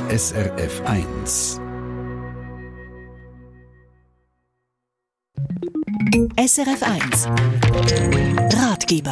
SRF 1. SRF 1 Ratgeber.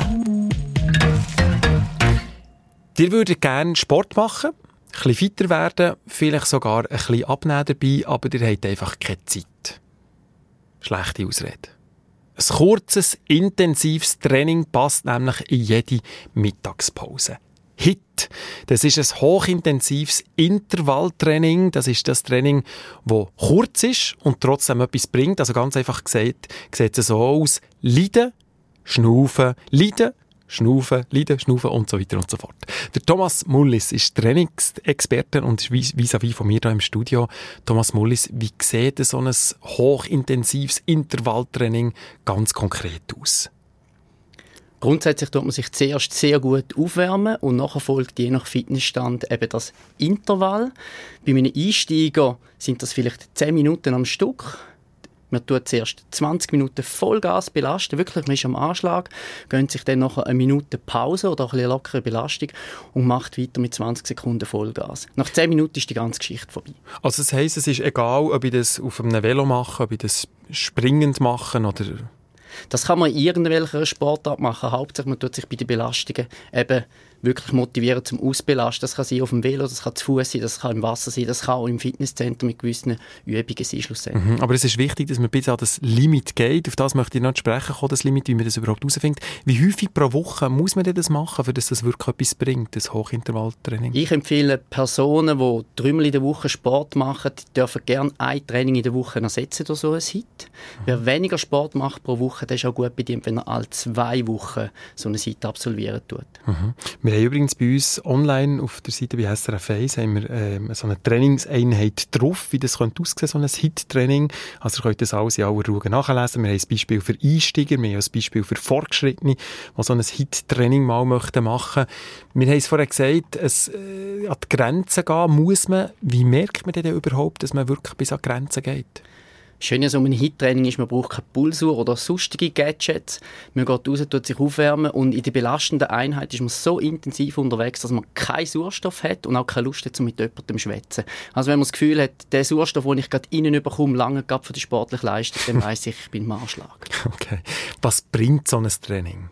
Ihr würdet gerne Sport machen, ein bisschen fitter werden, vielleicht sogar ein bisschen abnehmen dabei, aber ihr habt einfach keine Zeit. Schlechte Ausrede. Ein kurzes, intensives Training passt nämlich in jede Mittagspause. HIIT, das ist ein hochintensives Intervalltraining. Das ist das Training, das kurz ist und trotzdem etwas bringt. Also ganz einfach gesagt, sieht es so aus: Leiden, Schnaufen, Leiden, Schnaufen, Leiden, Schnaufen und so weiter und so fort. Der Thomas Mullis ist Trainingsexperte und ist vis-à-vis von mir hier im Studio. Thomas Mullis, wie sieht so ein hochintensives Intervalltraining ganz konkret aus? Grundsätzlich tut man sich zuerst sehr gut aufwärmen und nachher folgt je nach Fitnessstand eben das Intervall. Bei einem Einsteiger sind das vielleicht 10 Minuten am Stück. Man tut zuerst 20 Minuten Vollgas belasten, wirklich, man ist am Anschlag, gönnt sich dann nachher eine Minute Pause oder auch eine lockere Belastung und macht weiter mit 20 Sekunden Vollgas. Nach 10 Minuten ist die ganze Geschichte vorbei. Also das heisst, es ist egal, ob ich das auf einem Velo mache, ob ich das springend mache oder... Das kann man in irgendwelcher Sportart machen. Hauptsächlich man tut sich bei den Belastungen eben wirklich motivieren zum Ausbelasten. Das kann sein auf dem Velo, das kann zu Fuß sein, das kann im Wasser sein, das kann auch im Fitnesscenter mit gewissen Übungen sein schlussendlich. Aber es ist wichtig, dass man bis an das Limit geht. Auf das möchte ich noch sprechen kommen, das Limit, wie man das überhaupt herausfindet. Wie häufig pro Woche muss man denn das machen, für dass das wirklich etwas bringt, das Hochintervalltraining? Ich empfehle Personen, die 3-mal in der Woche Sport machen, die dürfen gerne ein Training in der Woche ersetzen durch so ein HIIT. Wer weniger Sport macht pro Woche, der ist auch gut bedient, wenn er alle 2 Wochen so ein HIIT absolvieren tut. Wir haben übrigens bei uns online auf der Seite bei SRF 1 haben wir so eine Trainingseinheit drauf, wie das könnte aussehen, so ein HIIT-Training. Also ihr könnt das alles in aller Ruhe nachlesen. Wir haben ein Beispiel für Einsteiger, wir haben ein Beispiel für Fortgeschrittene, die so ein HIIT-Training mal machen möchten. Wir haben es vorher gesagt, es an die Grenzen gehen muss man. Wie merkt man denn überhaupt, dass man wirklich bis an die Grenzen geht? Schön an so einem HIIT-Training ist, man braucht keine Pulsuhr oder sonstige Gadgets. Man geht raus, tut sich aufwärmen und in der belastenden Einheit ist man so intensiv unterwegs, dass man keinen Sauerstoff hat und auch keine Lust hat, mit jemandem zu schwätzen. Also wenn man das Gefühl hat, der Sauerstoff, den ich gerade innen bekomme, lange gerade für die sportliche Leistung, dann weiss ich bin im Anschlag. Okay. Was bringt so ein Training?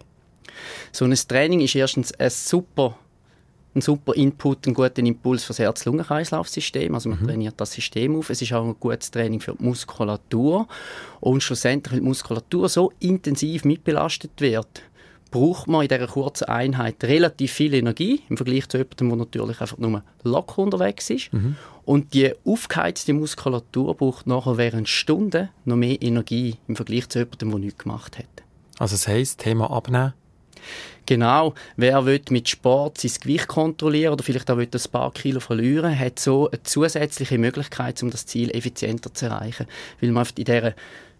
So ein Training ist erstens ein super Input, einen guten Impuls für das Herz-Lungen-Kreislauf-System. Also man trainiert das System auf. Es ist auch ein gutes Training für die Muskulatur. Und schlussendlich, wenn die Muskulatur so intensiv mitbelastet wird, braucht man in dieser kurzen Einheit relativ viel Energie im Vergleich zu jemandem, der natürlich einfach nur locker unterwegs ist. Und die aufgeheizte Muskulatur braucht nachher während Stunden noch mehr Energie im Vergleich zu jemandem, der nichts gemacht hat. Also das heisst, Thema Abnehmen? Genau, wer will mit Sport sein Gewicht kontrollieren oder vielleicht auch will ein paar Kilo verlieren, hat so eine zusätzliche Möglichkeit, um das Ziel effizienter zu erreichen. Weil man in dieser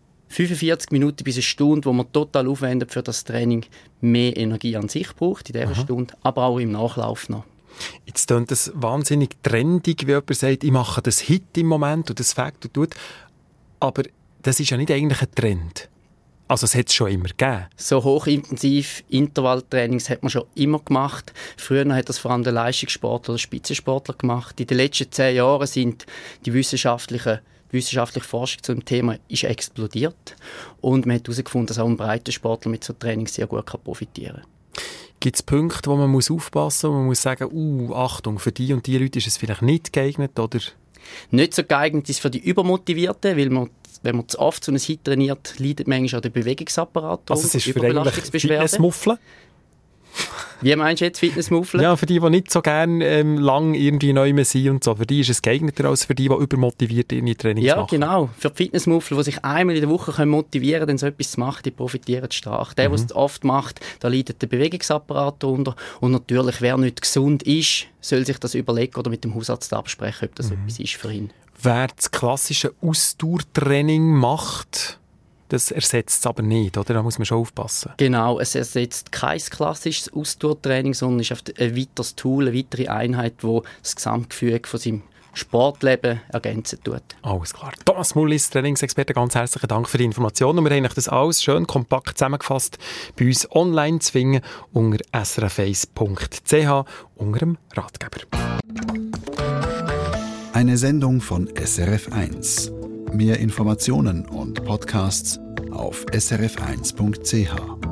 45 Minuten bis eine Stunde, wo man total aufwendet für das Training, mehr Energie an sich braucht in dieser Stunde, aber auch im Nachlauf noch. Jetzt klingt das wahnsinnig trendig, wie jemand sagt, ich mache das HIIT im Moment und das Fakt und tut. Aber das ist ja nicht eigentlich ein Trend. Also es hat es schon immer gegeben. So hochintensiv Intervalltrainings hat man schon immer gemacht. Früher hat das vor allem der Leistungssportler oder Spitzensportler gemacht. In den letzten 10 Jahren sind die wissenschaftliche Forschung zu dem Thema ist explodiert. Und man hat herausgefunden, dass auch ein breiter Sportler mit so Trainings sehr gut profitieren kann. Gibt es Punkte, wo man aufpassen muss, wo man muss sagen, Achtung, für die und die Leute ist es vielleicht nicht geeignet? Oder? Nicht so geeignet ist für die Übermotivierten, weil wenn man zu oft so ein HIIT trainiert, leidet manchmal auch der Bewegungsapparat. Also es ist für eigentlich Fitnessmuffel? Wie meinst du jetzt Fitnessmuffel? Ja, für die nicht so gerne lang irgendwie neu mehr sind und so. Für die ist es geeigneter als für die übermotiviert ihre Trainings machen. Ja, genau. Für die Fitnessmuffel, die sich einmal in der Woche motivieren können, dann so etwas zu machen, die profitieren stark. Der es oft macht, da leidet der Bewegungsapparat darunter. Und natürlich, wer nicht gesund ist, soll sich das überlegen oder mit dem Hausarzt absprechen, ob das etwas ist für ihn. Wer das klassische Ausdauertraining macht, das ersetzt es aber nicht, oder? Da muss man schon aufpassen. Genau, es ersetzt kein klassisches Ausdauertraining, sondern ist ein weiteres Tool, eine weitere Einheit, die das Gesamtgefüge von seinem Sportleben ergänzen tut. Alles klar. Thomas Mullis, Trainingsexperte, ganz herzlichen Dank für die Informationen. Und wir haben das alles schön kompakt zusammengefasst bei uns online zu finden unter srf1.ch unter dem Ratgeber. Eine Sendung von SRF1. Mehr Informationen und Podcasts auf srf1.ch.